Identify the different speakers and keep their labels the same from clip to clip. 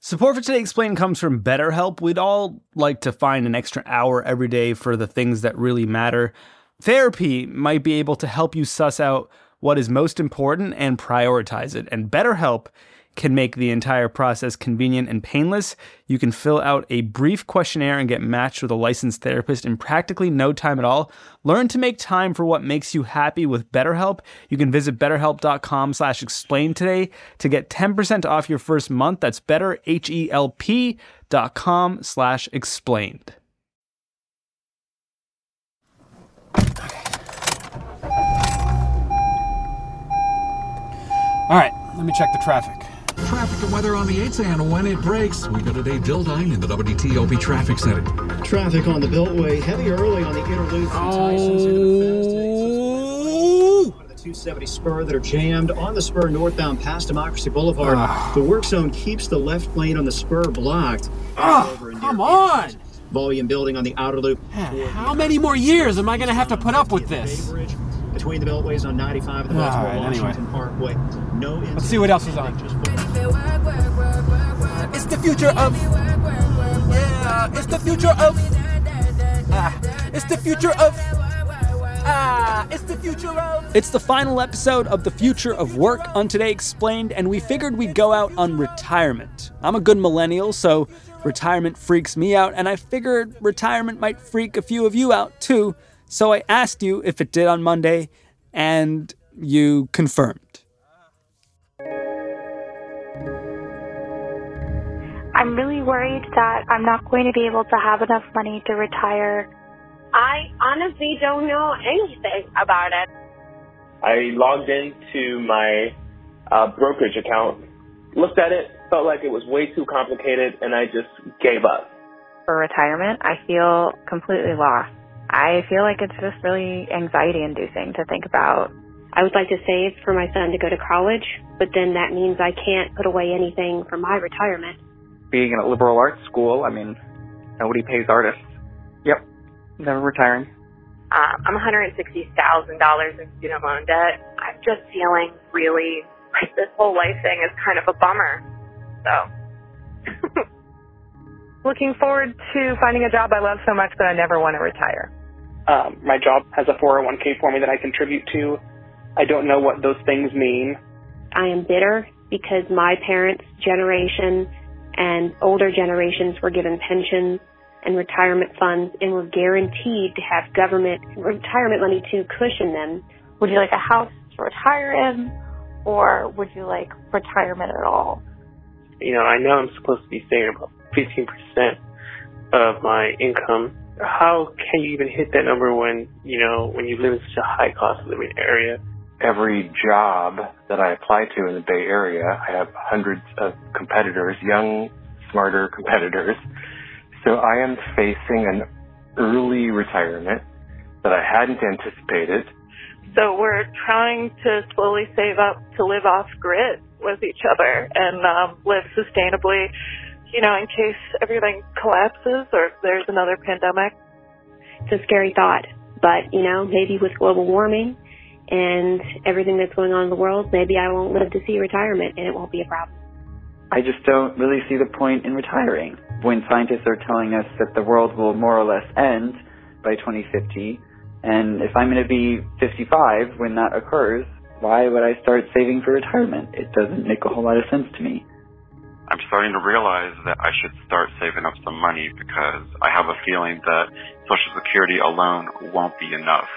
Speaker 1: Support for Today Explained comes from BetterHelp. We'd all like to find an extra hour every day for the things that really matter. Therapy might be able to help you suss out what is most important and prioritize it. And BetterHelp can make the entire process convenient and painless. You can fill out a brief questionnaire and get matched with a licensed therapist in practically no time at all. Learn to make time for what makes you happy with BetterHelp. You can visit betterhelp.com/explain today to get 10% off your first month. That's betterhelp.com/explained.
Speaker 2: All right, let me check the traffic.
Speaker 3: Traffic and weather on the 8s and when it breaks. We go to Dave Dildine in the WTOP Traffic Center.
Speaker 4: Traffic on the Beltway, heavy early on the interlude from Tyson's into the 270 spur that are jammed on the spur northbound past Democracy Boulevard. The work zone keeps the left lane on the spur blocked.
Speaker 2: Come on!
Speaker 4: Volume building on the outer loop.
Speaker 2: How many more years am I going to have to put up with this?
Speaker 4: Between the beltways on 95 and the Baltimore-Washington Parkway.
Speaker 2: Let's see what else is on. It's the future of... Yeah, it's the future of... It's the future of... It's the future of...
Speaker 1: It's the final episode of The Future of Work on Today Explained, and we figured we'd go out on retirement. I'm a good millennial, so retirement freaks me out, and I figured retirement might freak a few of you out too. So I asked you if it did on Monday, and you confirmed.
Speaker 5: I'm really worried that I'm not going to be able to have enough money to retire.
Speaker 6: I honestly don't know anything about it.
Speaker 7: I logged into my brokerage account, looked at it, felt like it was way too complicated, and I just gave up.
Speaker 8: For retirement, I feel completely lost. I feel like it's just really anxiety-inducing to think about.
Speaker 6: I would like to save for my son to go to college, but then that means I can't put away anything for my retirement.
Speaker 9: Being in a liberal arts school, nobody pays artists. Yep, never retiring.
Speaker 8: I'm $160,000 in student loan debt.
Speaker 6: I'm just feeling really like this whole life thing is kind of a bummer. So,
Speaker 8: Looking forward to finding a job I love so much that I never want to retire.
Speaker 9: My job has a 401k for me that I contribute to. I don't know what those things mean.
Speaker 6: I am bitter because my parents' generation and older generations were given pensions and retirement funds and were guaranteed to have government retirement money to cushion them.
Speaker 5: Would you like a house to retire in, or would you like retirement at all?
Speaker 9: I know I'm supposed to be saving about 15% of my income. How can you even hit that number when you live in such a high cost of living area?
Speaker 10: Every job that I apply to in the Bay Area, I have hundreds of competitors, young, smarter competitors. So I am facing an early retirement that I hadn't anticipated.
Speaker 8: So we're trying to slowly save up to live off grid with each other and live sustainably, in case everything collapses or if there's another pandemic.
Speaker 6: It's a scary thought, but, maybe with global warming and everything that's going on in the world, maybe I won't live to see retirement and it won't be a problem.
Speaker 11: I just don't really see the point in retiring. When scientists are telling us that the world will more or less end by 2050, and if I'm going to be 55 when that occurs, why would I start saving for retirement? It doesn't make a whole lot of sense to me.
Speaker 12: I'm starting to realize that I should start saving up some money because I have a feeling that Social Security alone won't be enough.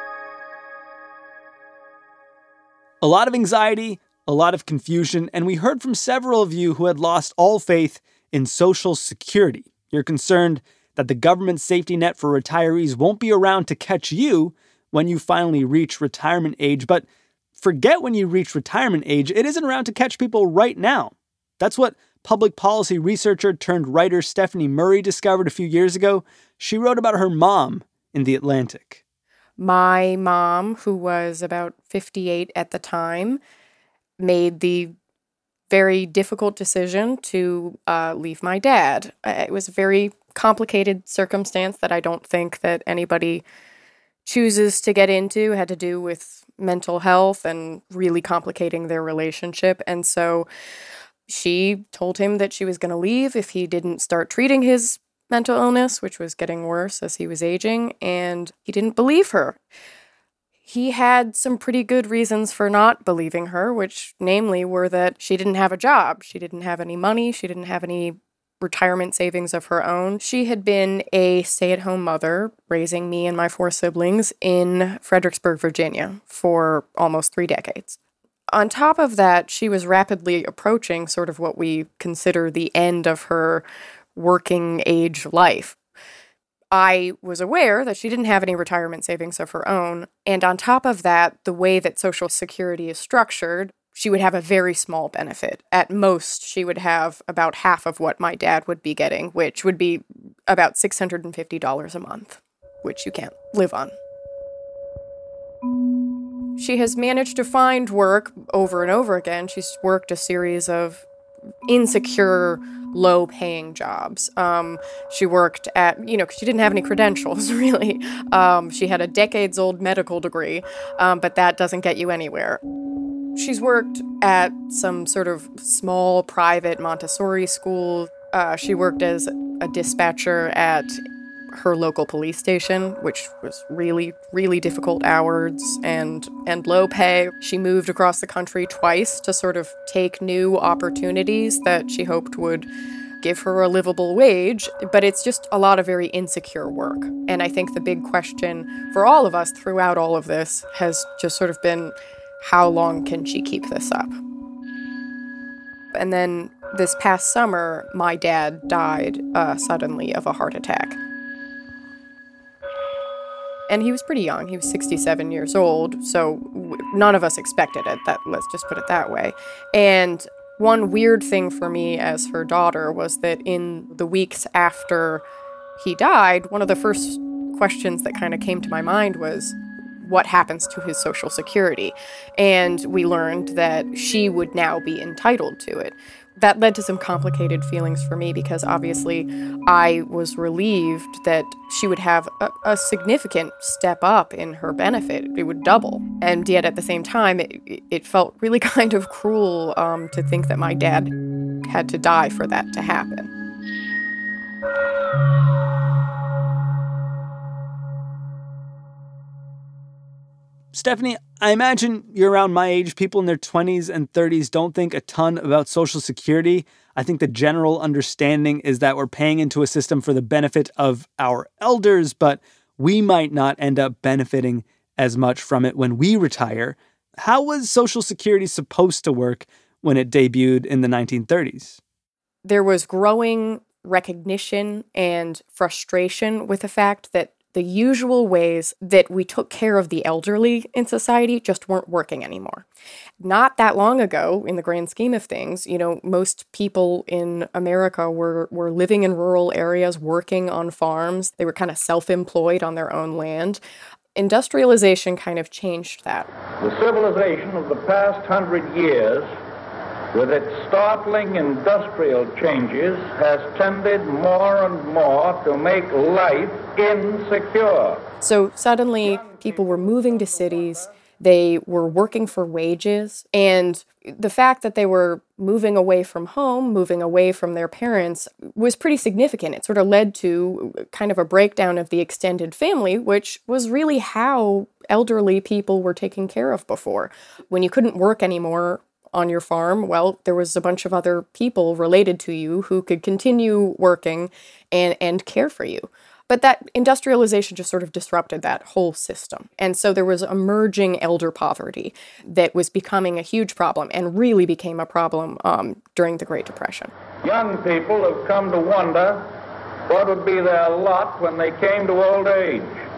Speaker 1: A lot of anxiety, a lot of confusion, and we heard from several of you who had lost all faith in Social Security. You're concerned that the government safety net for retirees won't be around to catch you when you finally reach retirement age. But forget when you reach retirement age, it isn't around to catch people right now. That's what public policy researcher turned writer Stephanie Murray discovered a few years ago. She wrote about her mom in The Atlantic.
Speaker 13: My mom, who was about 58 at the time, made the very difficult decision to leave my dad. It was a very complicated circumstance that I don't think that anybody chooses to get into. It had to do with mental health and really complicating their relationship. And so She told him that she was going to leave if he didn't start treating his mental illness, which was getting worse as he was aging, and he didn't believe her. He had some pretty good reasons for not believing her, which namely were that she didn't have a job, she didn't have any money, she didn't have any retirement savings of her own. She had been a stay-at-home mother raising me and my 4 siblings in Fredericksburg, Virginia for almost 3 decades. On top of that, she was rapidly approaching sort of what we consider the end of her working age life. I was aware that she didn't have any retirement savings of her own, and on top of that, the way that Social Security is structured, she would have a very small benefit. At most, she would have about half of what my dad would be getting, which would be about $650 a month, which you can't live on. She has managed to find work over and over again. She's worked a series of insecure, low-paying jobs. She worked at, she didn't have any credentials, really. She had a decades-old medical degree, but that doesn't get you anywhere. She's worked at some sort of small private Montessori school. She worked as a dispatcher at her local police station, which was really, really difficult hours and low pay. She moved across the country twice to sort of take new opportunities that she hoped would give her a livable wage, but it's just a lot of very insecure work. And I think the big question for all of us throughout all of this has just sort of been, how long can she keep this up? And then this past summer, my dad died suddenly of a heart attack. And he was pretty young. He was 67 years old, so none of us expected it. Let's just put it that way. And one weird thing for me as her daughter was that in the weeks after he died, one of the first questions that kind of came to my mind was, what happens to his Social Security? And we learned that she would now be entitled to it. That led to some complicated feelings for me because obviously I was relieved that she would have a significant step up in her benefit. It would double. And yet at the same time, it felt really kind of cruel to think that my dad had to die for that to happen.
Speaker 1: Stephanie, I imagine you're around my age. People in their 20s and 30s don't think a ton about Social Security. I think the general understanding is that we're paying into a system for the benefit of our elders, but we might not end up benefiting as much from it when we retire. How was Social Security supposed to work when it debuted in the 1930s?
Speaker 13: There was growing recognition and frustration with the fact that the usual ways that we took care of the elderly in society just weren't working anymore. Not that long ago, in the grand scheme of things, most people in America were living in rural areas, working on farms. They were kind of self-employed on their own land. Industrialization kind of changed that.
Speaker 14: The civilization of the past 100 years, with its startling industrial changes, has tended more and more to make life insecure.
Speaker 13: So suddenly, people were moving to cities, they were working for wages, and the fact that they were moving away from home, moving away from their parents, was pretty significant. It sort of led to kind of a breakdown of the extended family, which was really how elderly people were taken care of before. When you couldn't work anymore on your farm, well, there was a bunch of other people related to you who could continue working and care for you. But that industrialization just sort of disrupted that whole system. And so there was emerging elder poverty that was becoming a huge problem and really became a problem during the Great Depression.
Speaker 14: Young people have come to wonder what would be their lot when they came to old age.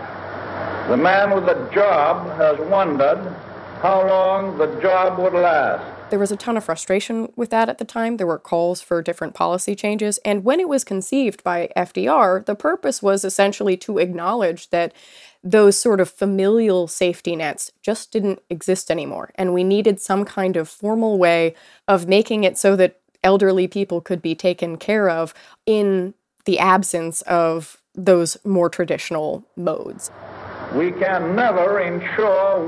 Speaker 14: The man with a job has wondered how long the job would last.
Speaker 13: There was a ton of frustration with that at the time. There were calls for different policy changes. And when it was conceived by FDR, the purpose was essentially to acknowledge that those sort of familial safety nets just didn't exist anymore. And we needed some kind of formal way of making it so that elderly people could be taken care of in the absence of those more traditional modes.
Speaker 14: We can never insure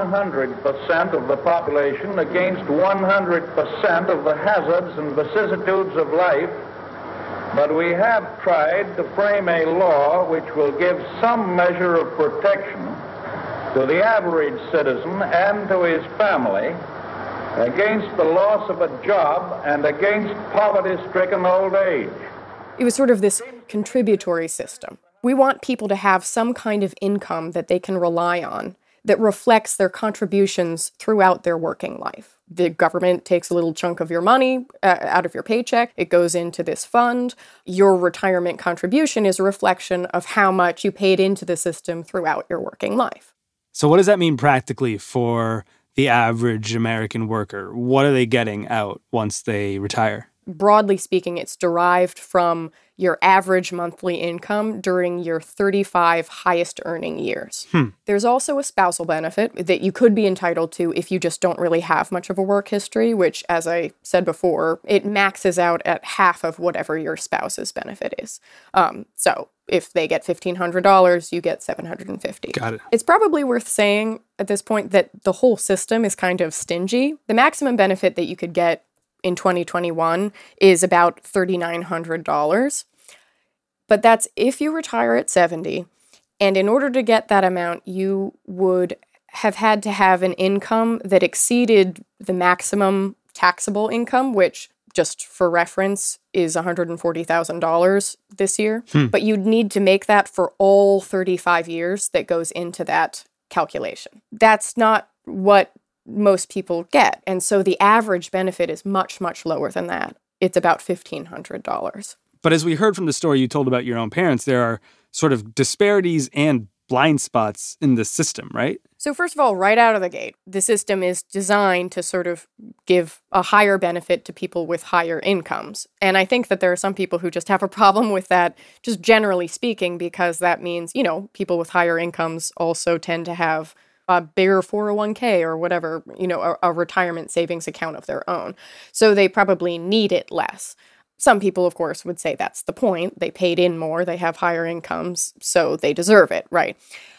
Speaker 14: 100% of the population against 100% of the hazards and vicissitudes of life, but we have tried to frame a law which will give some measure of protection to the average citizen and to his family against the loss of a job and against poverty-stricken old age.
Speaker 13: It was sort of this contributory system. We want people to have some kind of income that they can rely on that reflects their contributions throughout their working life. The government takes a little chunk of your money out of your paycheck. It goes into this fund. Your retirement contribution is a reflection of how much you paid into the system throughout your working life.
Speaker 1: So what does that mean practically for the average American worker? What are they getting out once they retire?
Speaker 13: Broadly speaking, it's derived from your average monthly income during your 35 highest earning years. There's also a spousal benefit that you could be entitled to if you just don't really have much of a work history, which, as I said before, it maxes out at half of whatever your spouse's benefit is. So if they get $1,500, you get $750.
Speaker 1: Got it.
Speaker 13: It's probably worth saying at this point that the whole system is kind of stingy. The maximum benefit that you could get in 2021 is about $3,900. But that's if you retire at 70. And in order to get that amount, you would have had to have an income that exceeded the maximum taxable income, which, just for reference, is $140,000 this year. But you'd need to make that for all 35 years that goes into that calculation. That's not what most people get. And so the average benefit is much, much lower than that. It's about $1,500.
Speaker 1: But as we heard from the story you told about your own parents, there are sort of disparities and blind spots in the system, right?
Speaker 13: So first of all, right out of the gate, the system is designed to sort of give a higher benefit to people with higher incomes. And I think that there are some people who just have a problem with that, just generally speaking, because that means, you know, people with higher incomes also tend to have a bigger 401k or whatever, you know, a retirement savings account of their own. So they probably need it less. Some people, of course, would say that's the point. They paid in more, they have higher incomes, so they deserve it, right?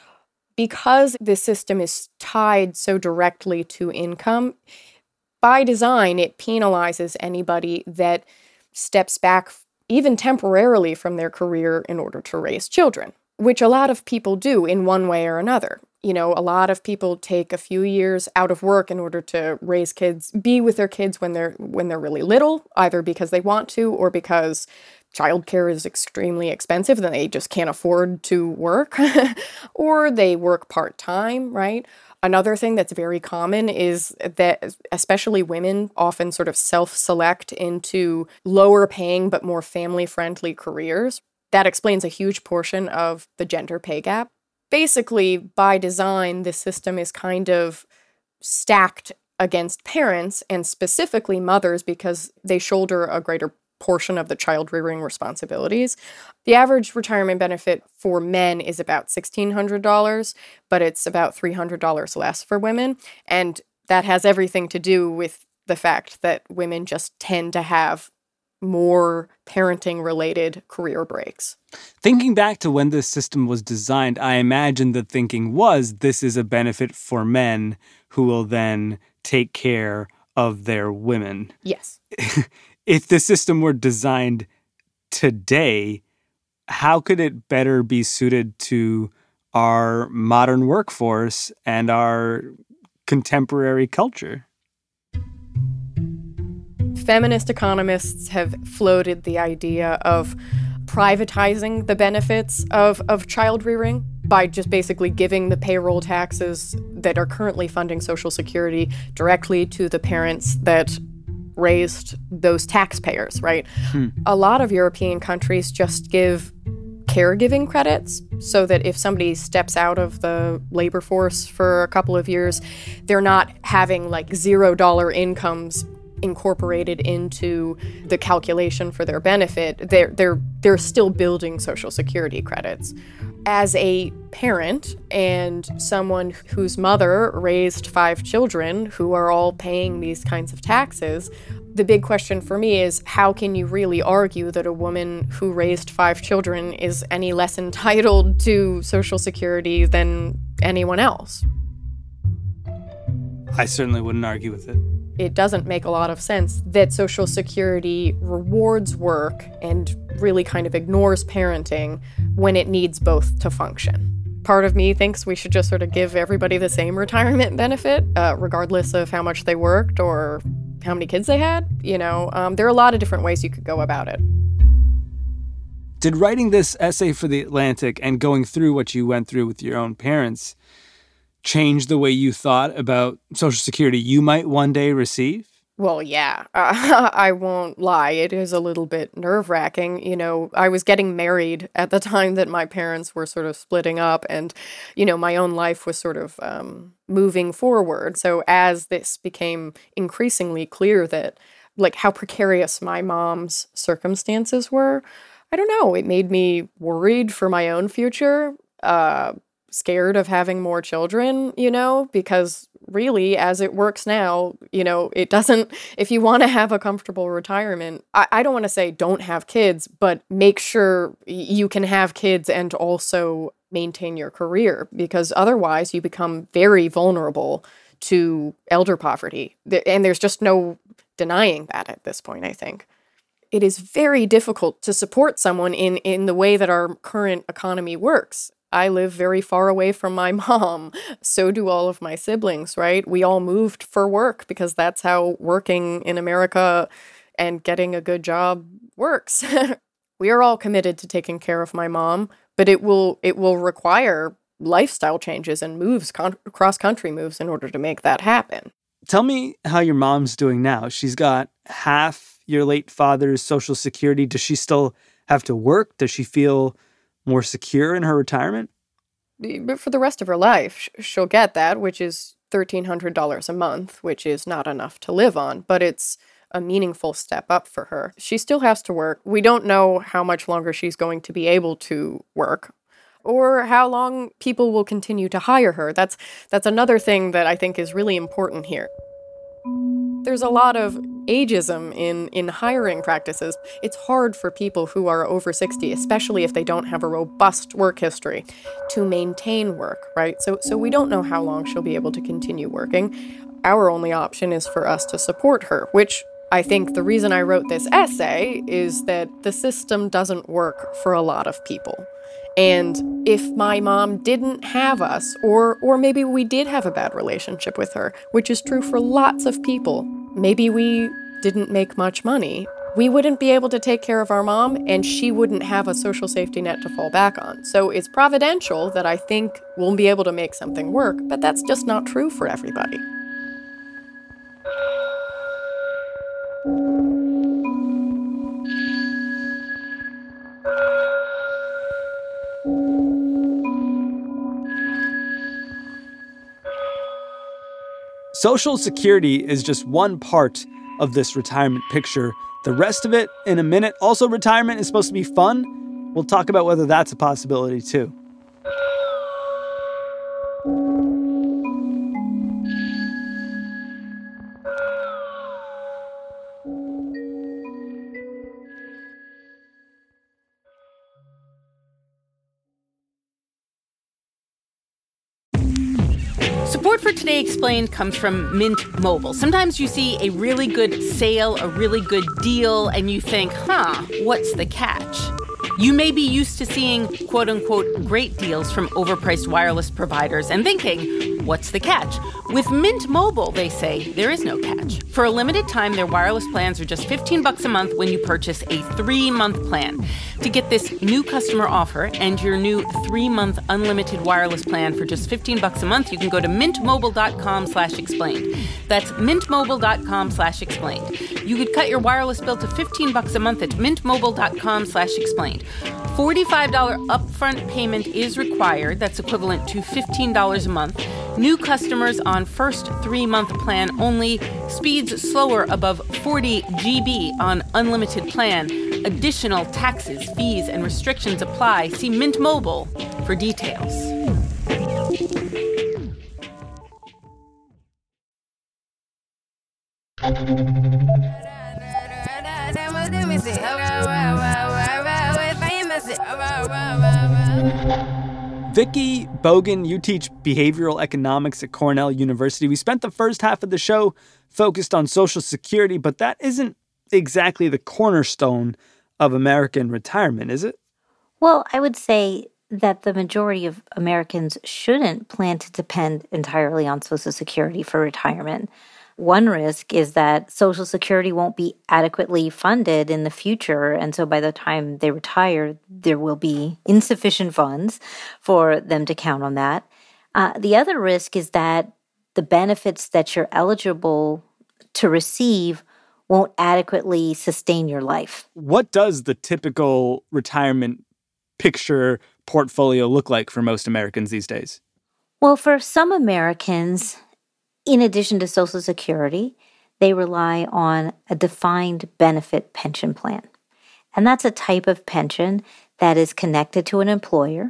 Speaker 13: Because the system is tied so directly to income, by design, it penalizes anybody that steps back even temporarily from their career in order to raise children, which a lot of people do in one way or another. You know, a lot of people take a few years out of work in order to raise kids, be with their kids when they're really little, either because they want to or because childcare is extremely expensive and they just can't afford to work, or they work part-time, right? Another thing that's very common is that especially women often sort of self-select into lower paying but more family-friendly careers. That explains a huge portion of the gender pay gap. Basically, by design, the system is kind of stacked against parents and specifically mothers because they shoulder a greater portion of the child-rearing responsibilities. The average retirement benefit for men is about $1,600, but it's about $300 less for women. And that has everything to do with the fact that women just tend to have more parenting-related career breaks.
Speaker 1: Thinking back to when this system was designed, I imagine the thinking was this is a benefit for men who will then take care of their women.
Speaker 13: Yes.
Speaker 1: If the system were designed today, how could it better be suited to our modern workforce and our contemporary culture?
Speaker 13: Feminist economists have floated the idea of privatizing the benefits of child rearing by just basically giving the payroll taxes that are currently funding Social Security directly to the parents that raised those taxpayers, right? A lot of European countries just give caregiving credits so that if somebody steps out of the labor force for a couple of years, they're not having like $0 incomes incorporated into the calculation for their benefit. They're still building Social Security credits. As a parent and someone whose mother raised 5 children who are all paying these kinds of taxes, The big question for me is, how can you really argue that a woman who raised 5 children is any less entitled to Social Security than anyone else?
Speaker 1: I certainly wouldn't argue with it.
Speaker 13: It doesn't make a lot of sense that Social Security rewards work and really kind of ignores parenting when it needs both to function. Part of me thinks we should just sort of give everybody the same retirement benefit, regardless of how much they worked or how many kids they had. There are a lot of different ways you could go about it.
Speaker 1: Did writing this essay for The Atlantic and going through what you went through with your own parents change the way you thought about Social Security you might one day receive?
Speaker 13: Well, yeah, I won't lie. It is a little bit nerve-wracking. I was getting married at the time that my parents were sort of splitting up, and, my own life was sort of moving forward. So as this became increasingly clear that, how precarious my mom's circumstances were, I don't know, it made me worried for my own future, scared of having more children, because really, as it works now, it doesn't, if you want to have a comfortable retirement, I don't want to say don't have kids, but make sure you can have kids and also maintain your career, because otherwise you become very vulnerable to elder poverty. And there's just no denying that at this point, I think. It is very difficult to support someone in the way that our current economy works. I live very far away from my mom. So do all of my siblings, right? We all moved for work because that's how working in America and getting a good job works. We are all committed to taking care of my mom, but it will require lifestyle changes and moves, cross-country moves, in order to make that happen.
Speaker 1: Tell me how your mom's doing now. She's got half your late father's Social Security. Does she still have to work? Does she feel more secure in her retirement?
Speaker 13: But for the rest of her life, she'll get that, which is $1,300 a month, which is not enough to live on, but it's a meaningful step up for her. She still has to work. We don't know how much longer she's going to be able to work, or how long people will continue to hire her. That's another thing that I think is really important here. There's a lot of ageism in hiring practices. It's hard for people who are over 60, especially if they don't have a robust work history, to maintain work, right? So we don't know how long she'll be able to continue working. Our only option is for us to support her, which I think the reason I wrote this essay is that the system doesn't work for a lot of people. And if my mom didn't have us, or maybe we did have a bad relationship with her, which is true for lots of people, maybe we didn't make much money, we wouldn't be able to take care of our mom, and she wouldn't have a social safety net to fall back on. So it's providential that I think we'll be able to make something work, but that's just not true for everybody.
Speaker 1: Social Security is just one part of this retirement picture. The rest of it in a minute. Also, retirement is supposed to be fun. We'll talk about whether that's a possibility too.
Speaker 15: Support for Today Explained comes from Mint Mobile. Sometimes you see a really good sale, a really good deal, and you think, what's the catch? You may be used to seeing, quote-unquote, great deals from overpriced wireless providers and thinking, what's the catch? With Mint Mobile, they say, there is no catch. For a limited time, their wireless plans are just $15 a month when you purchase a 3-month plan. To get this new customer offer and your new 3-month unlimited wireless plan for just $15 a month, you can go to mintmobile.com/explained. That's mintmobile.com/explained. You could cut your wireless bill to $15 a month at mintmobile.com/explained. $45 upfront payment is required. That's equivalent to $15 a month. New customers on first 3-month plan only. Speeds slower above 40 GB on unlimited plan. Additional taxes, fees, and restrictions apply. See Mint Mobile for details.
Speaker 1: Vicki Bogan, you teach behavioral economics at Cornell University. We spent the first half of the show focused on Social Security, but that isn't exactly the cornerstone of American retirement, is it?
Speaker 16: Well, I would say that the majority of Americans shouldn't plan to depend entirely on Social Security for retirement. One risk is that Social Security won't be adequately funded in the future, and so by the time they retire, there will be insufficient funds for them to count on that. The other risk is that the benefits that you're eligible to receive won't adequately sustain your life.
Speaker 1: What does the typical retirement picture portfolio look like for most Americans these days?
Speaker 16: Well, for some Americans, in addition to Social Security, they rely on a defined benefit pension plan. And that's a type of pension that is connected to an employer,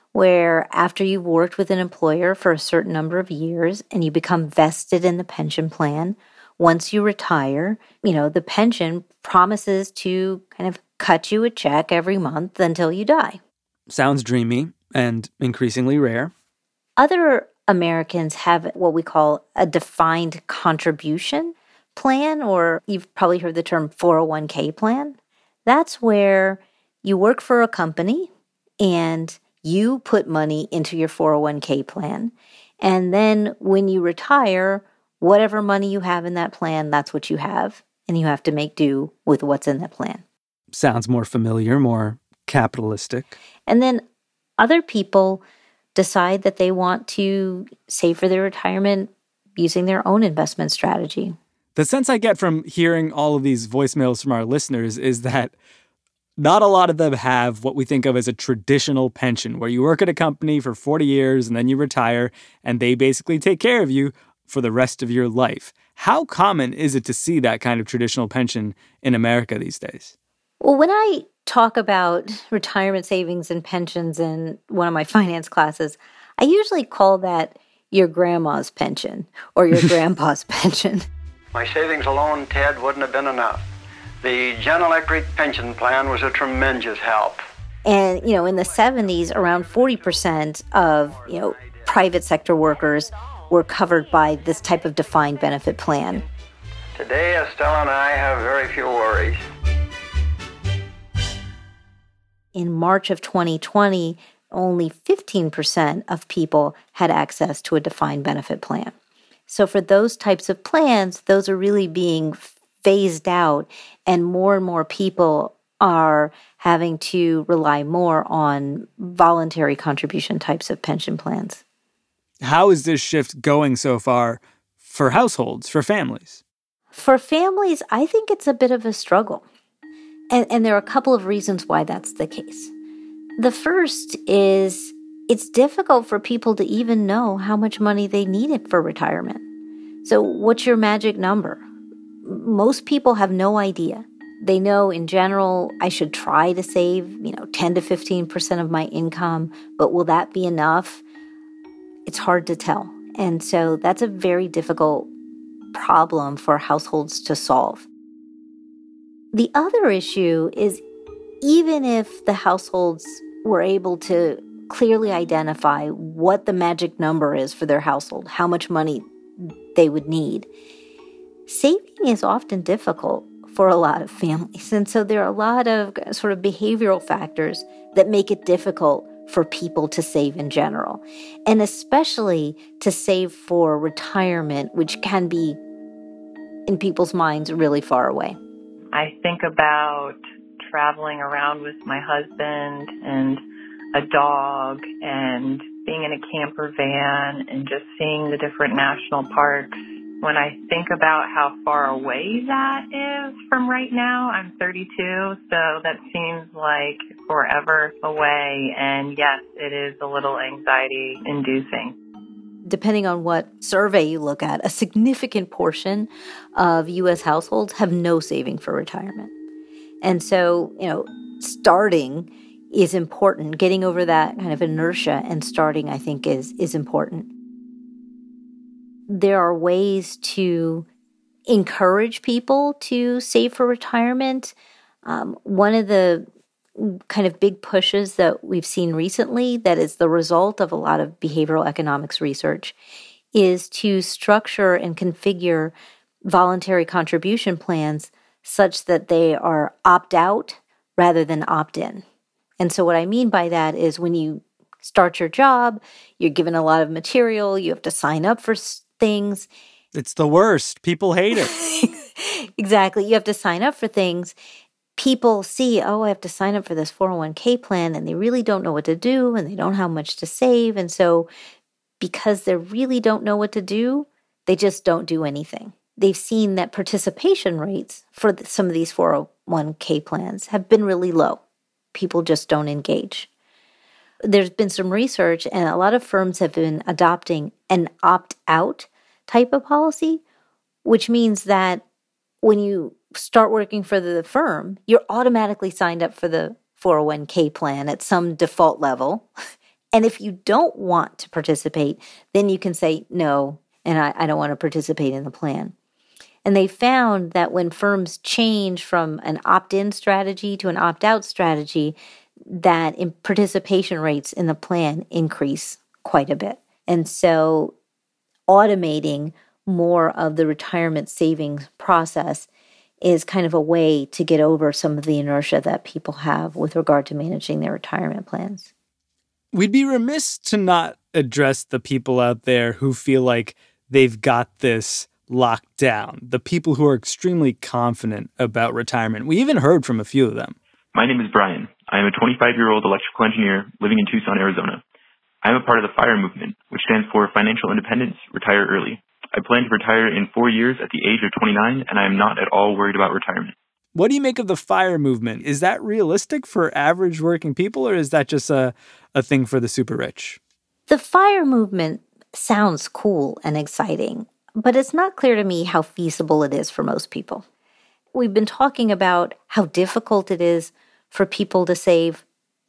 Speaker 16: where after you've worked with an employer for a certain number of years and you become vested in the pension plan, once you retire, the pension promises to kind of cut you a check every month until you die.
Speaker 1: Sounds dreamy and increasingly rare.
Speaker 16: Other Americans have what we call a defined contribution plan, or you've probably heard the term 401k plan. That's where you work for a company and you put money into your 401k plan. And then when you retire, whatever money you have in that plan, that's what you have. And you have to make do with what's in that plan.
Speaker 1: Sounds more familiar, more capitalistic.
Speaker 16: And then other people decide that they want to save for their retirement using their own investment strategy.
Speaker 1: The sense I get from hearing all of these voicemails from our listeners is that not a lot of them have what we think of as a traditional pension, where you work at a company for 40 years and then you retire and they basically take care of you for the rest of your life. How common is it to see that kind of traditional pension in America these days?
Speaker 16: Well, when I talk about retirement savings and pensions in one of my finance classes, I usually call that your grandma's pension or your grandpa's pension.
Speaker 17: My savings alone, Ted, wouldn't have been enough. The General Electric pension plan was a tremendous help.
Speaker 16: And, in the 70s, around 40% of, private sector workers were covered by this type of defined benefit plan.
Speaker 17: Today, Estella and I have very few worries.
Speaker 16: In March of 2020, only 15% of people had access to a defined benefit plan. So for those types of plans, those are really being phased out, and more people are having to rely more on voluntary contribution types of pension plans.
Speaker 1: How is this shift going so far for households, for families?
Speaker 16: For families, I think it's a bit of a struggle. And there are a couple of reasons why that's the case. The first is it's difficult for people to even know how much money they needed for retirement. So what's your magic number? Most people have no idea. They know in general, I should try to save, 10 to 15% of my income, but will that be enough? It's hard to tell. And so that's a very difficult problem for households to solve. The other issue is even if the households were able to clearly identify what the magic number is for their household, how much money they would need, saving is often difficult for a lot of families. And so there are a lot of sort of behavioral factors that make it difficult for people to save in general, and especially to save for retirement, which can be, in people's minds, really far away.
Speaker 18: I think about traveling around with my husband and a dog and being in a camper van and just seeing the different national parks. When I think about how far away that is from right now, I'm 32, so that seems like forever away. And yes, it is a little anxiety-inducing.
Speaker 16: Depending on what survey you look at, a significant portion of U.S. households have no saving for retirement. And so, starting is important. Getting over that kind of inertia and starting, I think, is important. There are ways to encourage people to save for retirement. One of the kind of big pushes that we've seen recently that is the result of a lot of behavioral economics research is to structure and configure voluntary contribution plans such that they are opt-out rather than opt-in. And so what I mean by that is when you start your job, you're given a lot of material, you have to sign up for things.
Speaker 1: It's the worst. People hate it.
Speaker 16: Exactly. You have to sign up for things. People see, oh, I have to sign up for this 401k plan, and they really don't know what to do, and they don't have much to save. And so because they really don't know what to do, they just don't do anything. They've seen that participation rates for some of these 401k plans have been really low. People just don't engage. There's been some research, and a lot of firms have been adopting an opt-out type of policy, which means that when you start working for the firm, you're automatically signed up for the 401k plan at some default level. And if you don't want to participate, then you can say, no, and I don't want to participate in the plan. And they found that when firms change from an opt-in strategy to an opt-out strategy, that participation rates in the plan increase quite a bit. And so automating more of the retirement savings process is kind of a way to get over some of the inertia that people have with regard to managing their retirement plans.
Speaker 1: We'd be remiss to not address the people out there who feel like they've got this locked down, the people who are extremely confident about retirement. We even heard from a few of them.
Speaker 19: My name is Brian. I am a 25-year-old electrical engineer living in Tucson, Arizona. I am a part of the FIRE movement, which stands for Financial Independence, Retire Early. I plan to retire in 4 years at the age of 29, and I am not at all worried about retirement.
Speaker 1: What do you make of the FIRE movement? Is that realistic for average working people, or is that just a thing for the super rich?
Speaker 16: The FIRE movement sounds cool and exciting, but it's not clear to me how feasible it is for most people. We've been talking about how difficult it is for people to save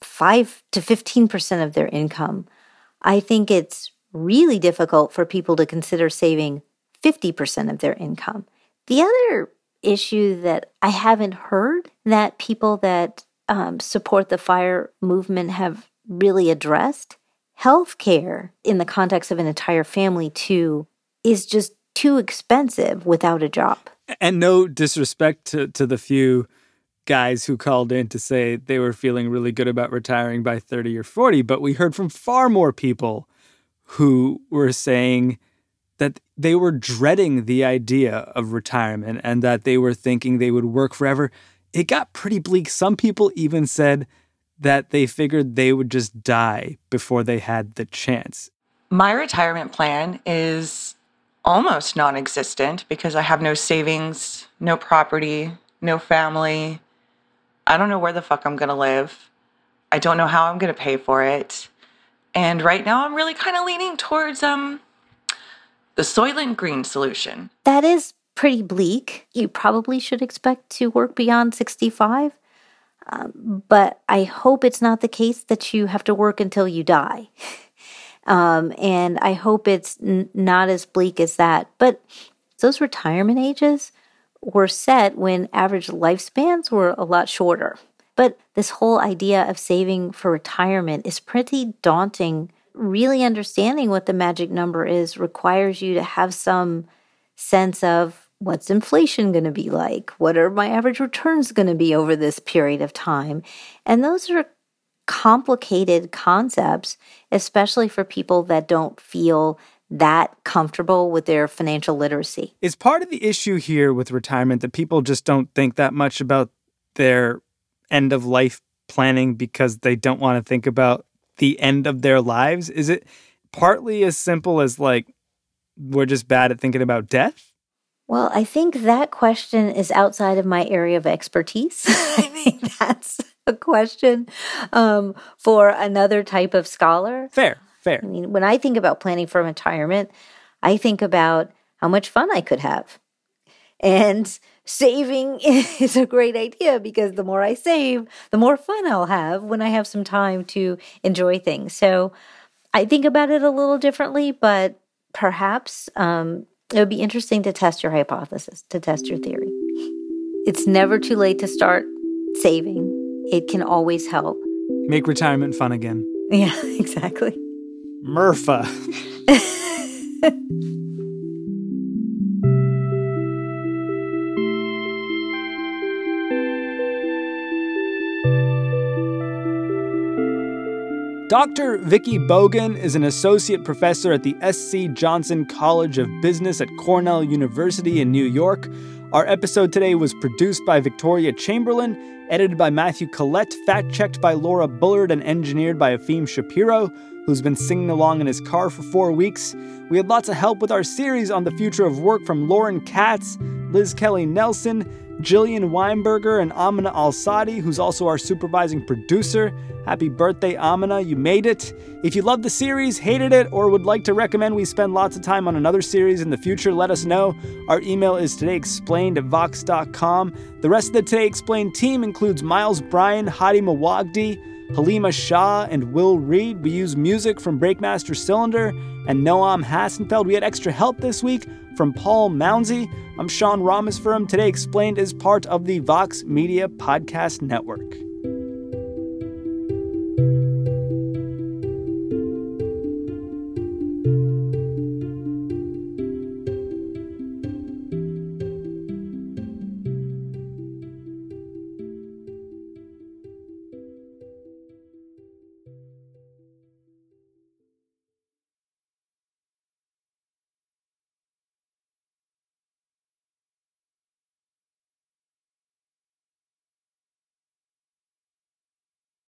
Speaker 16: 5 to 15% of their income. I think it's really difficult for people to consider saving 50% of their income. The other issue that I haven't heard that people that support the FIRE movement have really addressed, healthcare in the context of an entire family too, is just too expensive without a job.
Speaker 1: And no disrespect to the few guys who called in to say they were feeling really good about retiring by 30 or 40, but we heard from far more people who were saying that they were dreading the idea of retirement and that they were thinking they would work forever. It got pretty bleak. Some people even said that they figured they would just die before they had the chance.
Speaker 20: My retirement plan is almost non-existent because I have no savings, no property, no family. I don't know where the fuck I'm going to live. I don't know how I'm going to pay for it. And right now I'm really kind of leaning towards the Soylent Green solution.
Speaker 16: That is pretty bleak. You probably should expect to work beyond 65. But I hope it's not the case that you have to work until you die. And I hope it's not as bleak as that. But those retirement ages were set when average lifespans were a lot shorter. But this whole idea of saving for retirement is pretty daunting. Really understanding what the magic number is requires you to have some sense of what's inflation going to be like? What are my average returns going to be over this period of time? And those are complicated concepts, especially for people that don't feel that comfortable with their financial literacy.
Speaker 1: Is part of the issue here with retirement that people just don't think that much about their end of life planning because they don't want to think about the end of their lives? Is it partly as simple as like, we're just bad at thinking about death?
Speaker 16: Well, I think that question is outside of my area of expertise. I think that's a question for another type of scholar.
Speaker 1: Fair.
Speaker 16: I mean, when I think about planning for retirement, I think about how much fun I could have. And saving is a great idea because the more I save, the more fun I'll have when I have some time to enjoy things. So I think about it a little differently, but perhaps it would be interesting to test your hypothesis, to test your theory. It's never too late to start saving. it can always help.
Speaker 1: Make retirement fun again.
Speaker 16: Yeah, exactly.
Speaker 1: Murpha. Dr. Vicky Bogan is an associate professor at the S.C. Johnson College of Business at Cornell University in New York. Our episode today was produced by Victoria Chamberlain, edited by Matthew Collette, fact-checked by Laura Bullard, and engineered by Efim Shapiro, who's been singing along in his car for 4 weeks. We had lots of help with our series on the future of work from Lauren Katz, Liz Kelly Nelson, Jillian Weinberger, and Amina Al-Sadi, who's also our supervising producer. Happy birthday, Amina, you made it. If you loved the series, hated it, or would like to recommend we spend lots of time on another series in the future, let us know. Our email is todayexplained@vox.com. The rest of the Today Explained team includes Miles Bryan, Hadi Mawagdi, Halima Shah, and Will Reed. We use music from Breakmaster Cylinder and Noam Hassenfeld. We had extra help this week from Paul Mounsey. I'm Sean Rameswaram. Today Explained is part of the Vox Media Podcast Network.